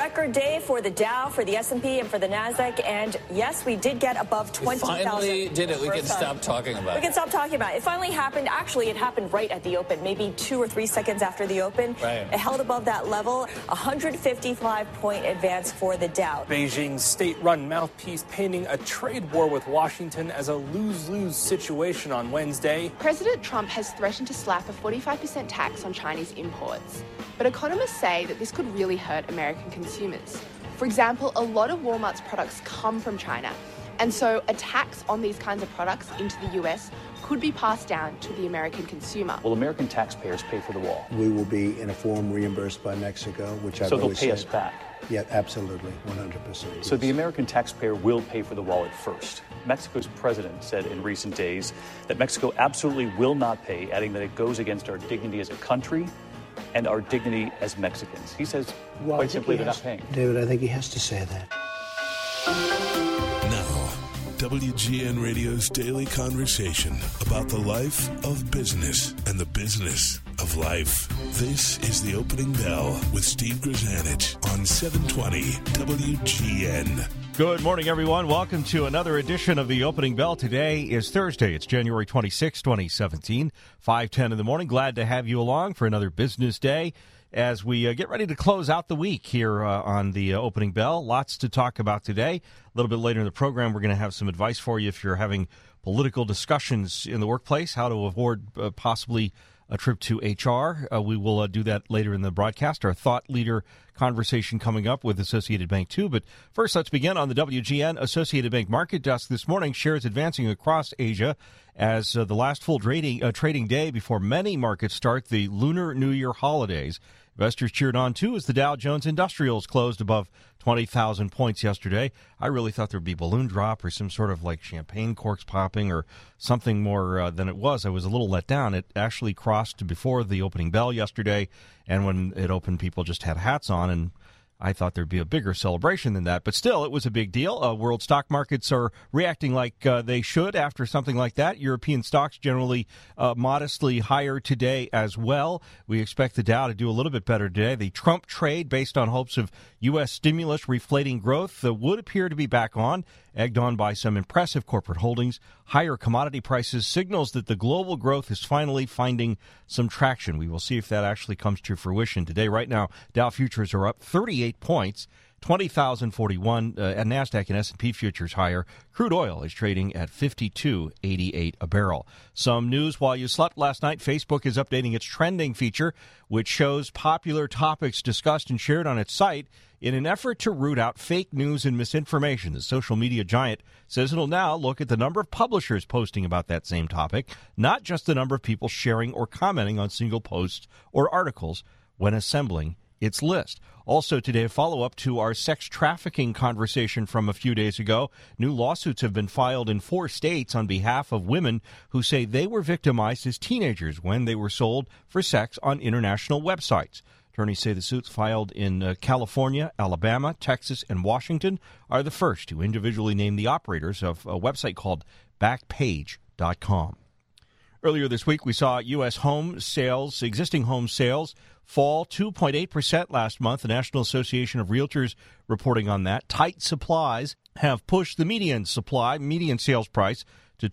record day for the Dow, for the S&P, and for the NASDAQ. And yes, we did get above 20,000. Finally did it. We can stop talking about it. We can stop talking about it. It finally happened. Actually, it happened right at the open, maybe 2 or 3 seconds after the open. Right. It held above that level, 155-point advance for the Dow. Beijing's state-run mouthpiece painting a trade war with Washington as a lose-lose situation on Wednesday. President Trump has threatened to slap a 45% tax on Chinese imports. But economists say that this could really hurt American consumers. For example, a lot of Walmart's products come from China. And so a tax on these kinds of products into the US could be passed down to the American consumer. Will American taxpayers pay for the wall? We will be, in a form, reimbursed by Mexico, which I've always said. So they'll pay us back? Yeah, absolutely, 100%. So the American taxpayer will pay for the wall at first. Mexico's president said in recent days that Mexico absolutely will not pay, adding that it goes against our dignity as a country and our dignity as Mexicans. He says, quite simply, they're not paying. David, I think he has to say that. Now, WGN Radio's daily conversation about the life of business and the business of life. This is The Opening Bell with Steve Grzanich on 720 WGN. Good morning, everyone. Welcome to another edition of The Opening Bell. Today is Thursday. It's January 26, 2017, 5:10 in the morning. Glad to have you along for another business day as we get ready to close out the week here on The Opening Bell. Lots to talk about today. A little bit later in the program, we're going to have some advice for you if you're having political discussions in the workplace, how to avoid possibly a trip to HR. We will do that later in the broadcast. Our thought leader conversation coming up with Associated Bank, too. But first, let's begin on the WGN Associated Bank market desk this morning. Shares advancing across Asia as the last full trading day before many markets start the Lunar New Year holidays. Investors cheered on, too, as the Dow Jones Industrials closed above 20,000 points yesterday. I really thought there would be a balloon drop or some sort of like champagne corks popping or something more than it was. I was a little let down. It actually crossed before the opening bell yesterday, and when it opened, people just had hats on, and I thought there'd be a bigger celebration than that. But still, it was a big deal. World stock markets are reacting like they should after something like that. European stocks generally modestly higher today as well. We expect the Dow to do a little bit better today. The Trump trade, based on hopes of U.S. stimulus reflating growth, would appear to be back on, egged on by some impressive corporate holdings. Higher commodity prices signals that the global growth is finally finding some traction. We will see if that actually comes to fruition today. Right now, Dow futures are up 38 points, 20,041, and NASDAQ and S&P futures higher. Crude oil is trading at $52.88 a barrel. Some news while you slept last night. Facebook is updating its trending feature, which shows popular topics discussed and shared on its site in an effort to root out fake news and misinformation. The social media giant says it'll now look at the number of publishers posting about that same topic, not just the number of people sharing or commenting on single posts or articles when assembling its list. Also today, a follow-up to our sex trafficking conversation from a few days ago. New lawsuits have been filed in 4 states on behalf of women who say they were victimized as teenagers when they were sold for sex on international websites. Attorneys say the suits filed in California, Alabama, Texas, and Washington are the first to individually name the operators of a website called Backpage.com. Earlier this week, we saw U.S. existing home sales, fall 2.8% last month. The National Association of Realtors reporting on that. Tight supplies have pushed the median sales price to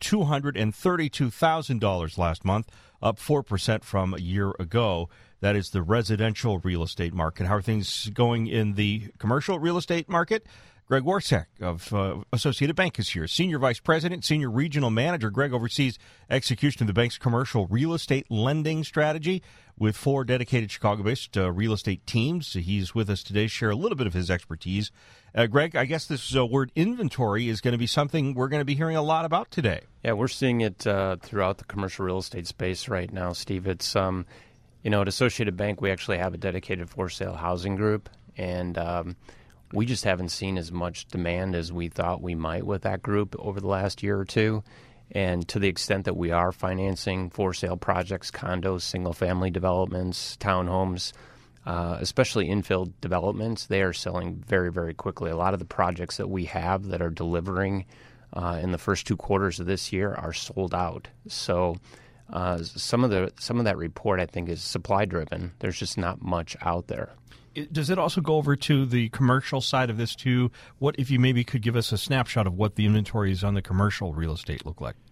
$232,000 last month, up 4% from a year ago. That is the residential real estate market. How are things going in the commercial real estate market? Greg Warsack of Associated Bank is here. Senior Vice President, Senior Regional Manager. Greg oversees execution of the bank's commercial real estate lending strategy with 4 dedicated Chicago-based real estate teams. He's with us today to share a little bit of his expertise. Greg, I guess this word inventory is going to be something we're going to be hearing a lot about today. Yeah, we're seeing it throughout the commercial real estate space right now, Steve. It's, at Associated Bank, we actually have a dedicated for-sale housing group, and we just haven't seen as much demand as we thought we might with that group over the last year or two. And to the extent that we are financing for-sale projects, condos, single-family developments, townhomes, especially infill developments, they are selling very, very quickly. A lot of the projects that we have that are delivering in the first 2 quarters of this year are sold out. So some of that report, I think, is supply-driven. There's just not much out there. Does it also go over to the commercial side of this too? What if you maybe could give us a snapshot of what the inventories on the commercial real estate look like?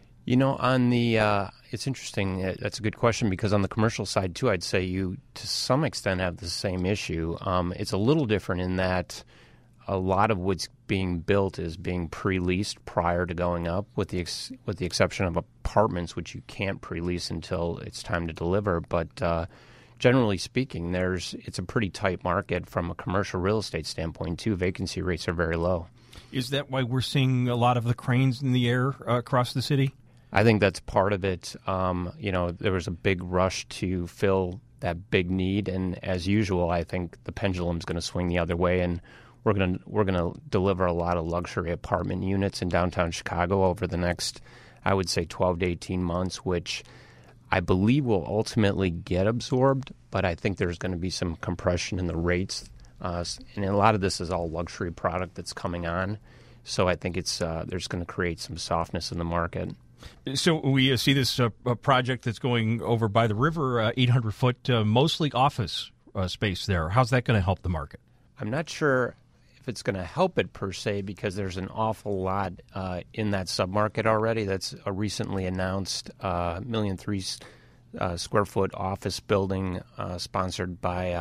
On the it's interesting. That's a good question, because on the commercial side too, I'd say you to some extent have the same issue. It's a little different in that a lot of what's being built is being pre-leased prior to going up, with the exception of apartments, which you can't pre-lease until it's time to deliver. But generally speaking, it's a pretty tight market from a commercial real estate standpoint too. Vacancy rates are very low. Is that why we're seeing a lot of the cranes in the air across the city? I think that's part of it. There was a big rush to fill that big need, and as usual, I think the pendulum's going to swing the other way, and we're going to deliver a lot of luxury apartment units in downtown Chicago over the next, I would say, 12 to 18 months, which I believe will ultimately get absorbed, but I think there's going to be some compression in the rates, and a lot of this is all luxury product that's coming on, so I think there's going to create some softness in the market. So we see this project that's going over by the river, 800-foot, mostly office space there. How's that going to help the market? I'm not sure if it's going to help it per se, because there's an awful lot in that submarket already. That's a recently announced 1.3 million square foot office building sponsored by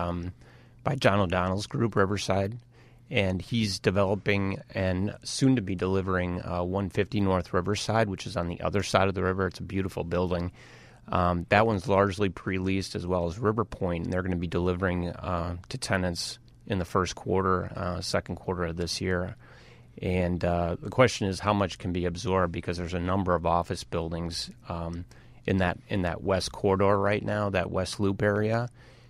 John O'Donnell's group, Riverside. And he's developing and soon to be delivering 150 North Riverside, which is on the other side of the river. It's a beautiful building. That one's largely pre-leased, as well as River Point, and they're going to be delivering to tenants in the first quarter, second quarter of this year. And the question is how much can be absorbed, because there's a number of office buildings in that west corridor right now, that West Loop area.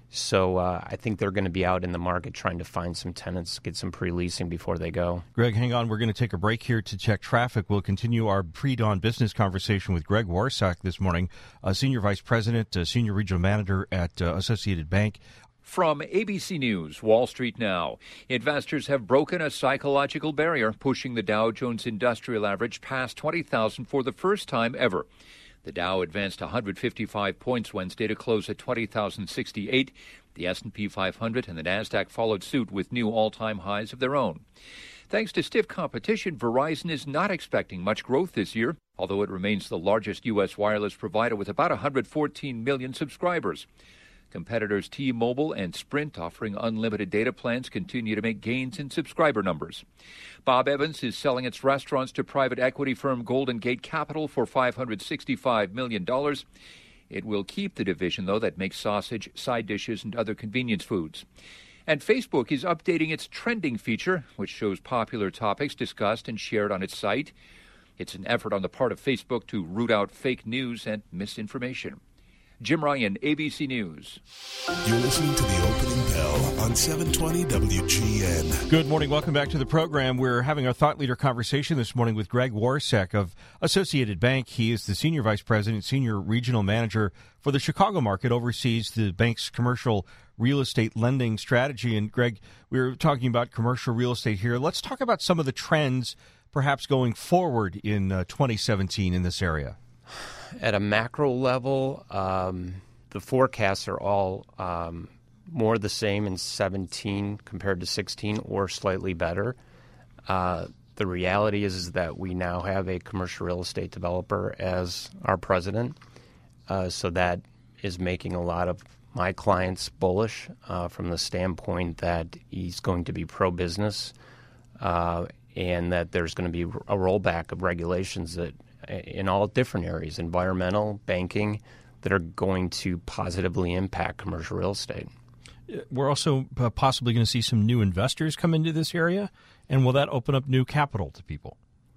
So I think they're going to be out in the market trying to find some tenants, get some pre-leasing before they go. Greg, hang on. We're going to take a break here to check traffic. We'll continue our pre-dawn business conversation with Greg Warsack this morning, Senior Vice President, Senior Regional Manager at Associated Bank. From ABC News, Wall Street Now. Investors have broken a psychological barrier, pushing the Dow Jones Industrial Average past 20,000 for the first time ever. The Dow advanced 155 points Wednesday to close at 20,068. The S&P 500 and the Nasdaq followed suit with new all-time highs of their own. Thanks to stiff competition, Verizon is not expecting much growth this year, although it remains the largest U.S. wireless provider with about 114 million subscribers. Competitors T-Mobile and Sprint, offering unlimited data plans, continue to make gains in subscriber numbers. Bob Evans is selling its restaurants to private equity firm Golden Gate Capital for $565 million. It will keep the division, though, that makes sausage, side dishes, and other convenience foods. And Facebook is updating its trending feature, which shows popular topics discussed and shared on its site. It's an effort on the part of Facebook to root out fake news and misinformation. Jim Ryan, ABC News. You're listening to the opening bell on 720 WGN. Good morning. Welcome back to the program. We're having our thought leader conversation this morning with Greg Warsack of Associated Bank. He is the Senior Vice President, Senior Regional Manager for the Chicago market, oversees the bank's commercial real estate lending strategy. And Greg, we were talking about commercial real estate here. Let's talk about some of the trends perhaps going forward in 2017 in this area. At a macro level, the forecasts are all more the same in 17 compared to 16, or slightly better. The reality is that we now have a commercial real estate developer as our president, so that is making a lot of my clients bullish from the standpoint that he's going to be pro-business and that there's going to be a rollback of regulations that in all different areas, environmental, banking, that are going to positively impact commercial real estate. We're also possibly going to see some new investors come into this area, and will that open up new capital to people?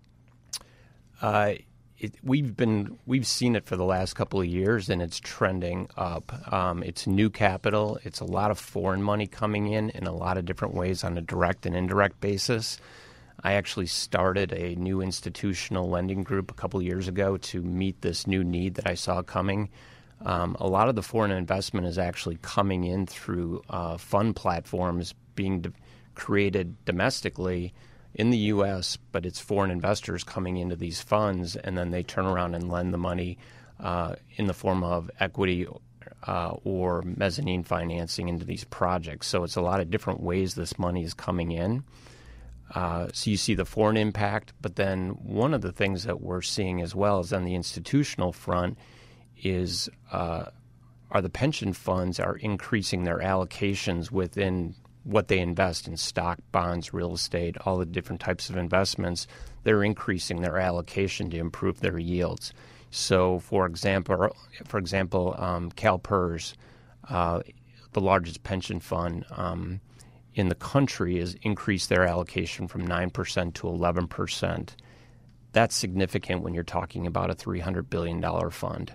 We've seen it for the last couple of years, and it's trending up. It's new capital. It's a lot of foreign money coming in a lot of different ways on a direct and indirect basis. I actually started a new institutional lending group a couple of years ago to meet this new need that I saw coming. A lot of the foreign investment is actually coming in through fund platforms being created domestically in the U.S., but it's foreign investors coming into these funds, and then they turn around and lend the money in the form of equity or mezzanine financing into these projects. So it's a lot of different ways this money is coming in. So you see the foreign impact, but then one of the things that we're seeing as well is on the institutional front is are the pension funds are increasing their allocations within what they invest in stock, bonds, real estate, all the different types of investments. They're increasing their allocation to improve their yields. So, for example, CalPERS, the largest pension fund in the country, has increased their allocation from 9% to 11%. That's significant when you're talking about a $300 billion fund.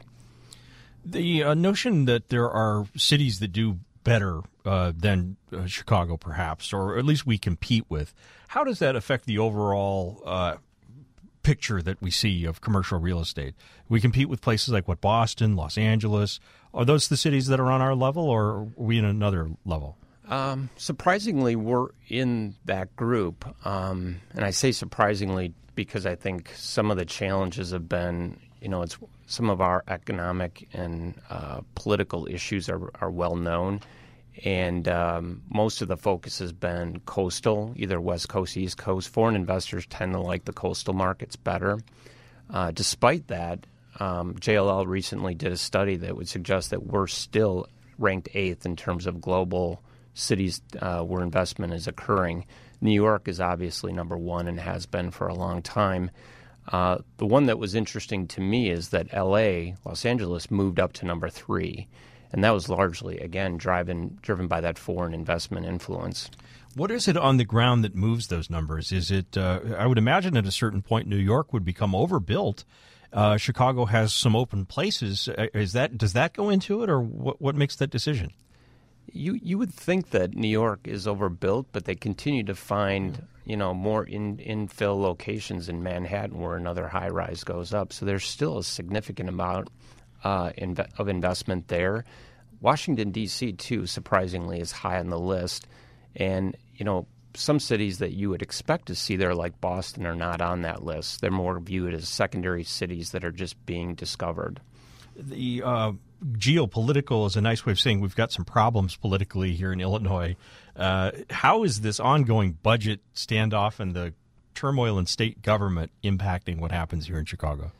The notion that there are cities that do better than Chicago, perhaps, or at least we compete with, how does that affect the overall picture that we see of commercial real estate? We compete with places like Boston, Los Angeles. Are those the cities that are on our level, or are we in another level? Surprisingly, we're in that group. And I say surprisingly because I think some of the challenges have been, it's some of our economic and political issues are well known. And most of the focus has been coastal, either West Coast, East Coast. Foreign investors tend to like the coastal markets better. Despite that, JLL recently did a study that would suggest that we're still ranked 8th in terms of global cities where investment is occurring. New York is obviously number 1 and has been for a long time. The one that was interesting to me is that LA, Los Angeles, moved up to number 3. And that was largely, again, driven by that foreign investment influence. What is it on the ground that moves those numbers? Is it, I would imagine at a certain point New York would become overbuilt. Chicago has some open places. Does that go into it, or what makes that decision? You would think that New York is overbuilt, but they continue to find more infill locations in Manhattan where another high rise goes up. So there's still a significant amount of investment there. Washington, D.C., too, surprisingly, is high on the list. And, some cities that you would expect to see there, like Boston, are not on that list. They're more viewed as secondary cities that are just being discovered. The geopolitical is a nice way of saying we've got some problems politically here in Illinois. How is this ongoing budget standoff and the turmoil in state government impacting what happens here in Chicago?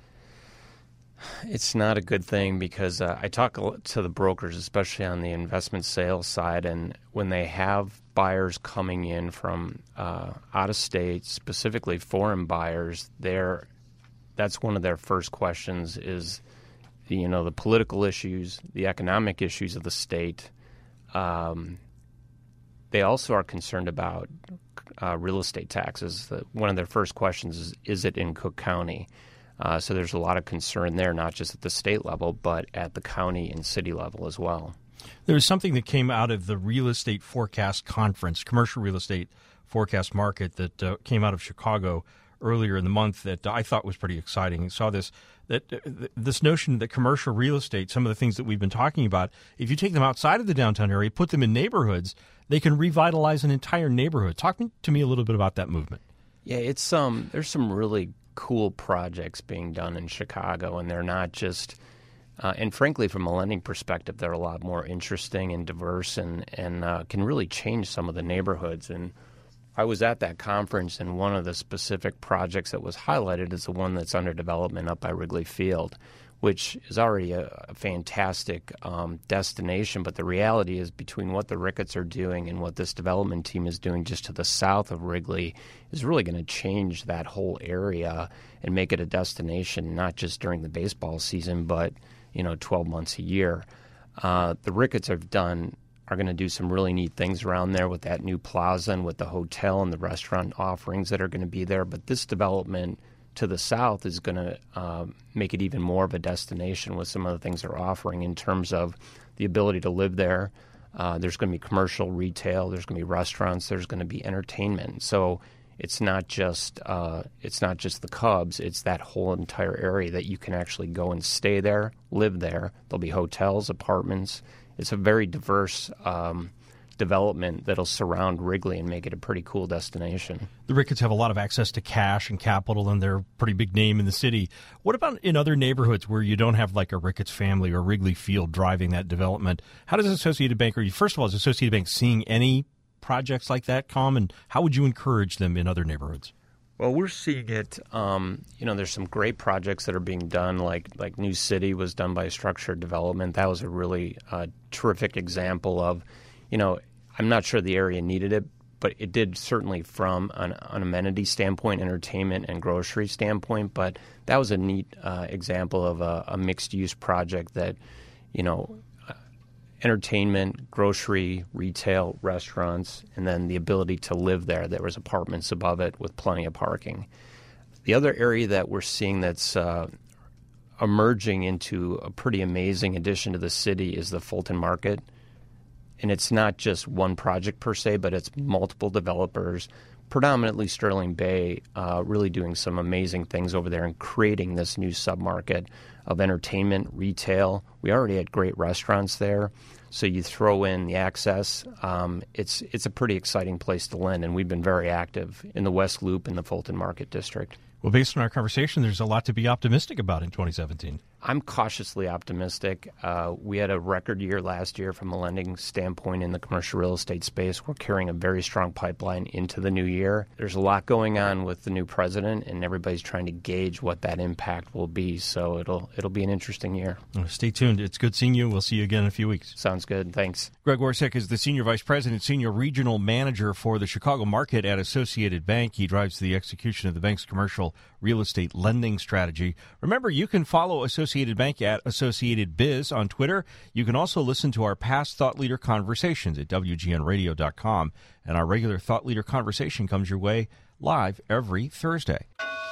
It's not a good thing because I talk to the brokers, especially on the investment sales side, and when they have buyers coming in from out of state, specifically foreign buyers, that's one of their first questions is the political issues, the economic issues of the state. They also are concerned about real estate taxes. One of their first questions is it in Cook County? So there's a lot of concern there, not just at the state level, but at the county and city level as well. There was something that came out of the real estate forecast conference, commercial real estate forecast market that came out of Chicago earlier in the month that I thought was pretty exciting. I saw this notion that commercial real estate, some of the things that we've been talking about, if you take them outside of the downtown area, put them in neighborhoods, they can revitalize an entire neighborhood. Talk to me a little bit about that movement. Yeah, it's there's some really cool projects being done in Chicago, and they're not just and frankly, from a lending perspective, they're a lot more interesting and diverse and can really change some of the neighborhoods. And I was at that conference, and one of the specific projects that was highlighted is the one that's under development up by Wrigley Field, which is already a fantastic destination. But the reality is between what the Ricketts are doing and what this development team is doing just to the south of Wrigley is really going to change that whole area and make it a destination, not just during the baseball season, but 12 months a year. The Ricketts are going to do some really neat things around there with that new plaza and with the hotel and the restaurant offerings that are going to be there. But this development to the south is going to make it even more of a destination with some of the things they're offering in terms of the ability to live there. There's going to be commercial retail. There's going to be restaurants. There's going to be entertainment. So it's not just the Cubs. It's that whole entire area that you can actually go and stay there, live there. There'll be hotels, apartments. It's a very diverse development that'll surround Wrigley and make it a pretty cool destination. The Ricketts have a lot of access to cash and capital, and they're a pretty big name in the city. What about in other neighborhoods where you don't have like a Ricketts family or Wrigley Field driving that development? How does Associated Bank, first of all, is Associated Bank seeing any projects like that come, and how would you encourage them in other neighborhoods? Well, we're seeing it. There's some great projects that are being done, like New City was done by Structured Development. That was a really terrific example of, I'm not sure the area needed it, but it did certainly from an amenity standpoint, entertainment and grocery standpoint. But that was a neat example of a mixed-use project that, entertainment, grocery, retail, restaurants, and then the ability to live there. There was apartments above it with plenty of parking. The other area that we're seeing that's emerging into a pretty amazing addition to the city is the Fulton Market. And it's not just one project per se, but it's multiple developers, predominantly Sterling Bay, really doing some amazing things over there and creating this new submarket of entertainment, retail. We already had great restaurants there. So you throw in the access, it's a pretty exciting place to land, and we've been very active in the West Loop in the Fulton Market District. Well, based on our conversation, there's a lot to be optimistic about in 2017. I'm cautiously optimistic. We had a record year last year from a lending standpoint in the commercial real estate space. We're carrying a very strong pipeline into the new year. There's a lot going on with the new president, and everybody's trying to gauge what that impact will be. So it'll be an interesting year. Stay tuned. It's good seeing you. We'll see you again in a few weeks. Sounds good. Thanks. Greg Orsek is the Senior Vice President, Senior Regional Manager for the Chicago market at Associated Bank. He drives the execution of the bank's commercial real estate lending strategy. Remember, you can follow Associated Bank at Associated Biz on Twitter. You can also listen to our past Thought Leader conversations at WGNradio.com. And our regular Thought Leader conversation comes your way live every Thursday.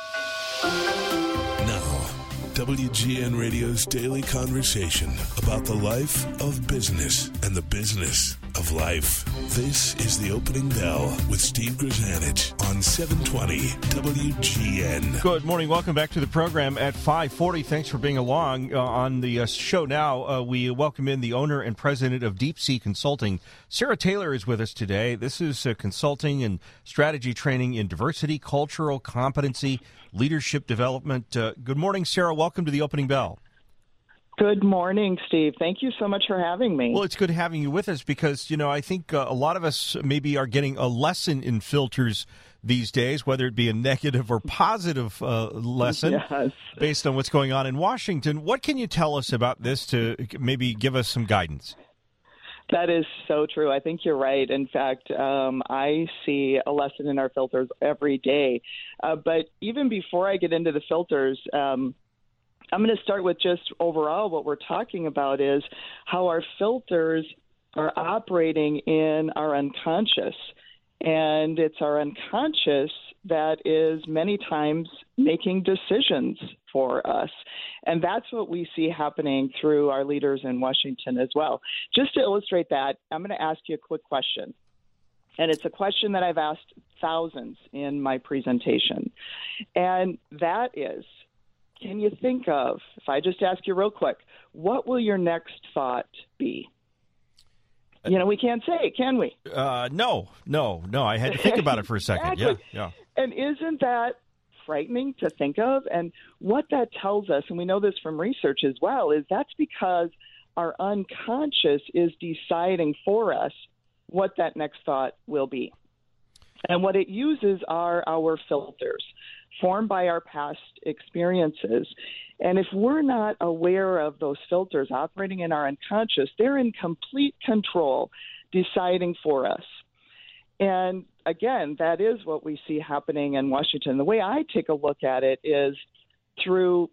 Now, WGN Radio's daily conversation about the life of business and the business of life. This is The Opening Bell with Steve Grzanich on 720 WGN. Good morning. Welcome back to the program at 5:40. Thanks for being along on the show now. We welcome in the owner and president of Deep Sea Consulting. Sarah Taylor is with us today. This is consulting and strategy training in diversity, cultural competency, leadership development. Good morning, Sarah. Welcome to the Opening Bell. Good morning, Steve. Thank you so much for having me. Well, it's good having you with us because, I think a lot of us maybe are getting a lesson in filters these days, whether it be a negative or positive lesson based on what's going on in Washington. What can you tell us about this to maybe give us some guidance? That is so true. I think you're right. In fact, I see a lesson in our filters every day. But even before I get into the filters, I'm going to start with just overall what we're talking about is how our filters are operating in our unconscious. And it's our unconscious that is many times making decisions for us. And that's what we see happening through our leaders in Washington as well. Just to illustrate that, I'm going to ask you a quick question. And it's a question that I've asked thousands in my presentation. And that is, can you think of, if I just ask you real quick, what will your next thought be? We can't say it, can we? No. I had to think about it for a second. Exactly. Yeah. And isn't that frightening to think of? And what that tells us, and we know this from research as well, is that's because our unconscious is deciding for us what that next thought will be. And what it uses are our filters, formed by our past experiences. And if we're not aware of those filters operating in our unconscious, they're in complete control, deciding for us. And again, that is what we see happening in Washington. The way I take a look at it is through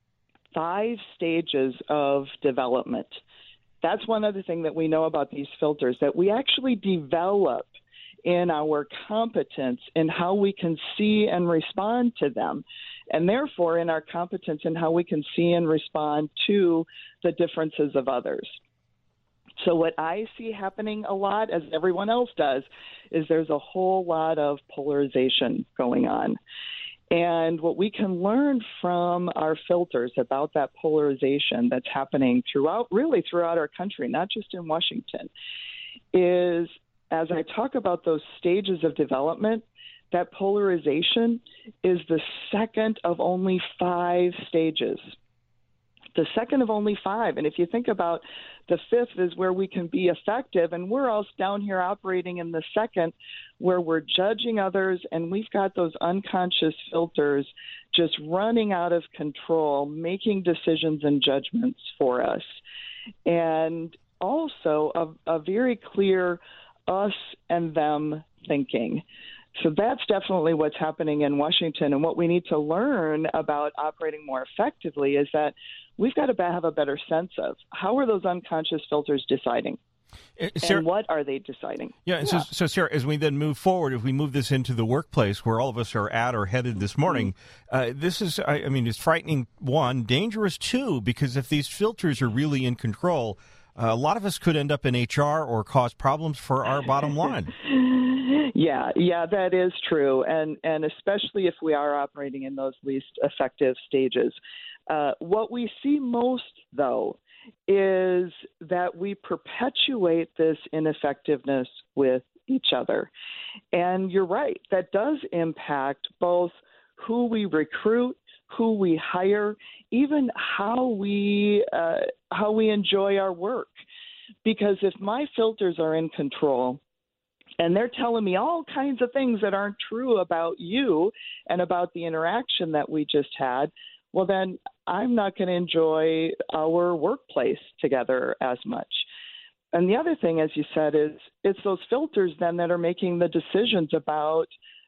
5 stages of development. That's one other thing that we know about these filters, that we actually develop in our competence in how we can see and respond to them, and therefore in our competence in how we can see and respond to the differences of others. So what I see happening a lot, as everyone else does, is there's a whole lot of polarization going on. And what we can learn from our filters about that polarization that's happening throughout our country, not just in Washington, is as I talk about those stages of development, that polarization is the second of only 5 stages. The second of only 5. And if you think about the 5th is where we can be effective, and we're all down here operating in the second where we're judging others, and we've got those unconscious filters just running out of control, making decisions and judgments for us. And also a very clear us and them thinking. So that's definitely what's happening in Washington. And what we need to learn about operating more effectively is that we've got to have a better sense of how are those unconscious filters deciding? Sarah, and what are they deciding? Yeah. So, Sarah, as we then move forward, if we move this into the workplace where all of us are at or headed this morning, this is, I mean, it's frightening, 1, dangerous 2, because if these filters are really in control, a lot of us could end up in HR or cause problems for our bottom line. Yeah, that is true. And especially if we are operating in those least effective stages. What we see most, though, is that we perpetuate this ineffectiveness with each other. And you're right, that does impact both who we recruit, who we hire, even how we enjoy our work. Because if my filters are in control and they're telling me all kinds of things that aren't true about you and about the interaction that we just had, well, then I'm not going to enjoy our workplace together as much. And the other thing, as you said, is it's those filters then that are making the decisions about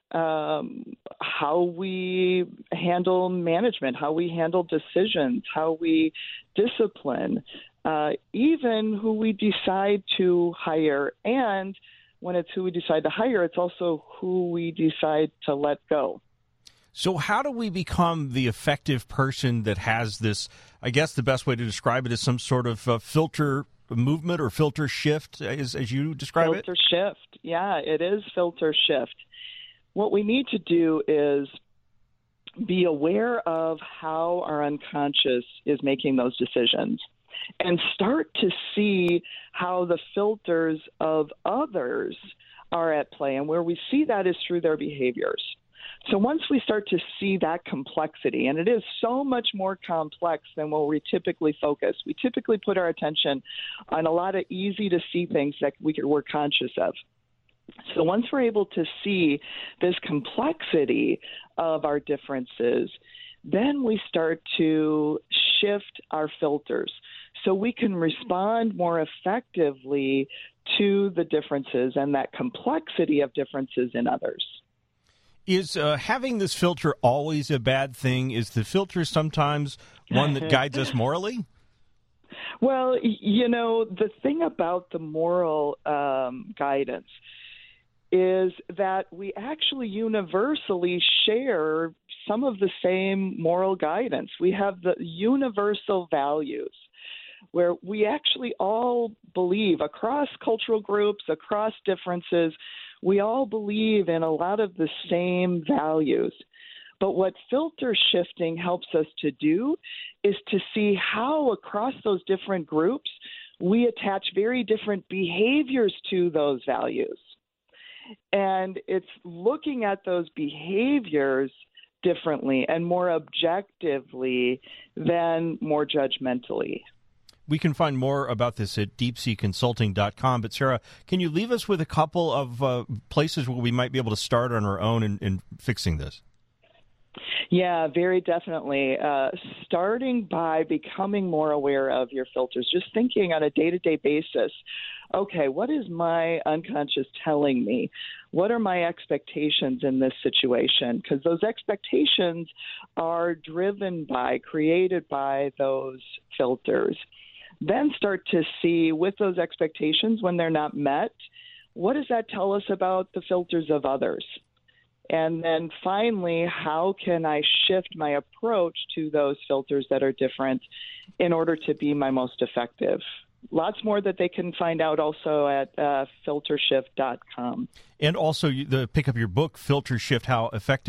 how we handle management, how we handle decisions, how we discipline, even who we decide to hire. And when it's who we decide to hire, it's also who we decide to let go. So how do we become the effective person that has this, I guess the best way to describe it is some sort of filter movement or filter shift, as you describe it? Filter shift. Yeah, it is filter shift. What we need to do is be aware of how our unconscious is making those decisions and start to see how the filters of others are at play. And where we see that is through their behaviors. So once we start to see that complexity, and it is so much more complex than where we typically focus. We typically put our attention on a lot of easy to see things that we're conscious of. So once we're able to see this complexity of our differences, then we start to shift our filters so we can respond more effectively to the differences and that complexity of differences in others. Is having this filter always a bad thing? Is the filter sometimes one that guides us morally? Well, you know, the thing about the moral guidance is that we actually universally share some of the same moral guidance. We have the universal values where we actually all believe across cultural groups, across differences, we all believe in a lot of the same values. But what filter shifting helps us to do is to see how across those different groups we attach very different behaviors to those values. And it's looking at those behaviors differently and more objectively than more judgmentally. We can find more about this at deepseaconsulting.com. But, Sarah, can you leave us with a couple of places where we might be able to start on our own in fixing this? Yeah, very definitely. Starting by becoming more aware of your filters, just thinking on a day-to-day basis, okay, what is my unconscious telling me? What are my expectations in this situation? Because those expectations are driven by, created by those filters. Then start to see with those expectations when they're not met, what does that tell us about the filters of others? And then finally, how can I shift my approach to those filters that are different in order to be my most effective? Lots more that they can find out also at filtershift.com. And also pick up your book, Filter Shift, How Effective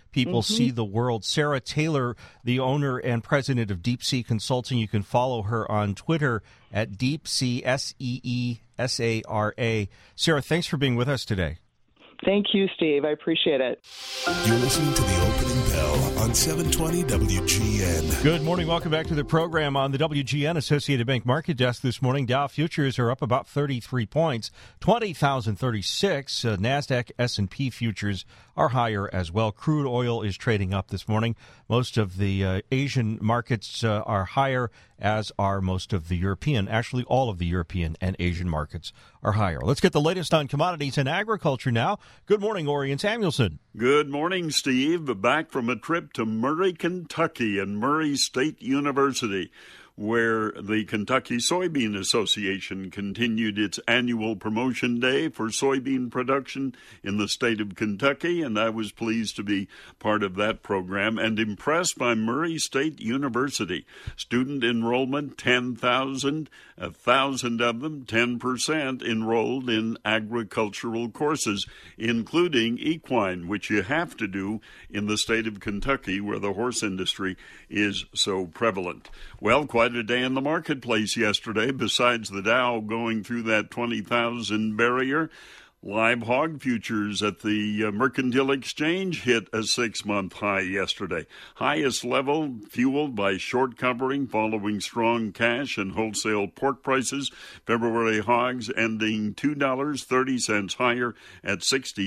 people see the world. Sarah Taylor, the owner and president of Deep Sea Consulting. You can follow her on Twitter at Deep Sea, SEESARA. Sarah, thanks for being with us today. Thank you, Steve. I appreciate it. You're listening to The Opening Bell on 720 WGN. Good morning. Welcome back to the program on the WGN Associated Bank Market Desk this morning. Dow futures are up about 33 points, 20,036. NASDAQ, S&P futures are higher as well. Crude oil is trading up this morning. Most of the Asian markets are higher, as are most of the European. Actually, all of the European and Asian markets are higher. Let's get the latest on commodities and agriculture now. Good morning, Orion Samuelson. Good morning, Steve. Back from a trip to Murray, Kentucky and Murray State University, where the Kentucky Soybean Association continued its annual promotion day for soybean production in the state of Kentucky, and I was pleased to be part of that program and impressed by Murray State University. Student enrollment, 10,000, 1,000 of them, 10% enrolled in agricultural courses, including equine, which you have to do in the state of Kentucky, where the horse industry is so prevalent. Well, quite a day in the marketplace yesterday. Besides the Dow going through that 20,000 barrier, live hog futures at the Mercantile Exchange hit a 6-month high yesterday. Highest level fueled by short covering following strong cash and wholesale pork prices. February hogs ending $2.30 higher at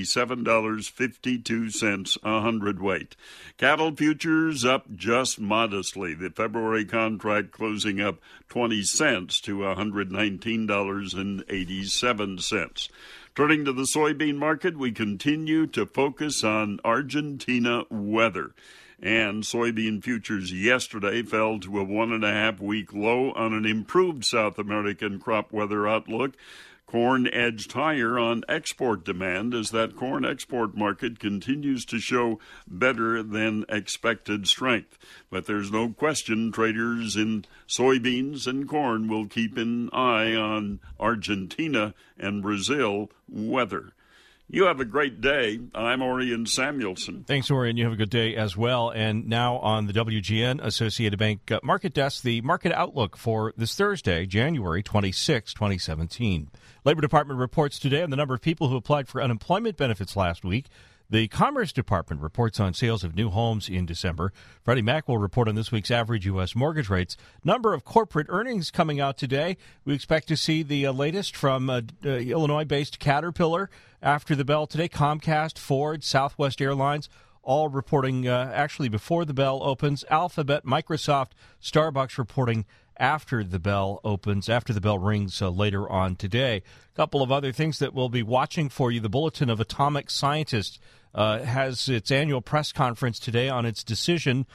$67.52 a hundredweight. Cattle futures up just modestly. The February contract closing up 20 cents to $119.87. Turning to the soybean market, we continue to focus on Argentina weather. And soybean futures yesterday fell to a 1.5-week low on an improved South American crop weather outlook. Corn edged higher on export demand as that corn export market continues to show better than expected strength. But there's no question traders in soybeans and corn will keep an eye on Argentina and Brazil weather. You have a great day. I'm Orion Samuelson. Thanks, Orion. You have a good day as well. And now on the WGN Associated Bank Market Desk, the market outlook for this Thursday, January 26, 2017. Labor Department reports today on the number of people who applied for unemployment benefits last week. The Commerce Department reports on sales of new homes in December. Freddie Mac will report on this week's average U.S. mortgage rates. Number of corporate earnings coming out today. We expect to see the latest from Illinois-based Caterpillar after the bell today. Comcast, Ford, Southwest Airlines, all reporting actually before the bell opens. Alphabet, Microsoft, Starbucks reporting after the bell opens, after the bell rings later on today. A couple of other things that we'll be watching for you. The Bulletin of Atomic Scientists has its annual press conference today on its decision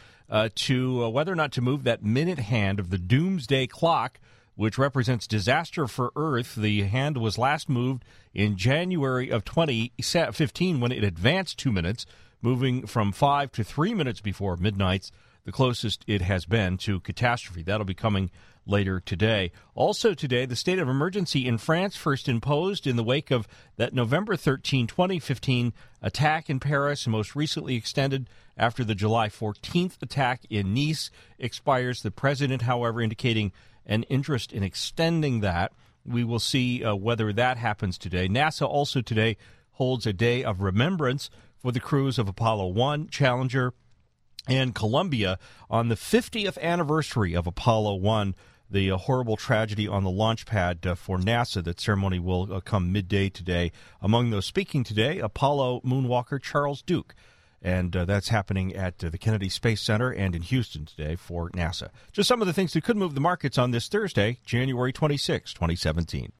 to whether or not to move that minute hand of the doomsday clock, which represents disaster for Earth. The hand was last moved in January of 2015 when it advanced 2 minutes, moving from 5 to 3 minutes before midnight, the closest it has been to catastrophe. That'll be coming later today. Also today, the state of emergency in France, first imposed in the wake of that November 13, 2015 attack in Paris, and most recently extended after the July 14th attack in Nice expires. The president, however, indicating an interest in extending that. We will see whether that happens today. NASA also today holds a day of remembrance for the crews of Apollo 1, Challenger, and Columbia on the 50th anniversary of Apollo 1, the horrible tragedy on the launch pad for NASA. That ceremony will come midday today. Among those speaking today, Apollo moonwalker Charles Duke. And that's happening at the Kennedy Space Center and in Houston today for NASA. Just some of the things that could move the markets on this Thursday, January 26, 2017.